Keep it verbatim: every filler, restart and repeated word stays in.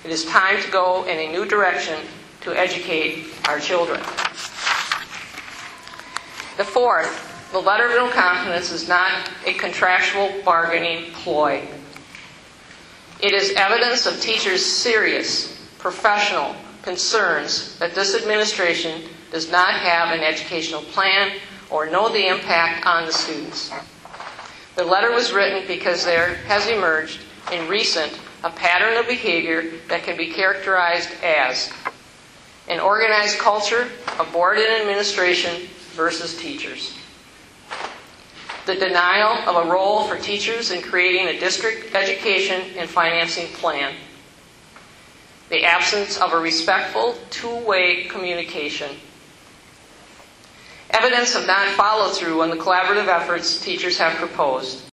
It is time to go in a new direction to educate our children. The fourth, the letter of no confidence is not a contractual bargaining ploy. It is evidence of teachers' serious, professional concerns that this administration does not have an educational plan or know the impact on the students. The letter was written because there has emerged in recent a pattern of behavior that can be characterized as an organized culture of board and administration versus teachers, the denial of a role for teachers in creating a district education and financing plan, the absence of a respectful two-way communication, evidence of not follow-through on the collaborative efforts teachers have proposed,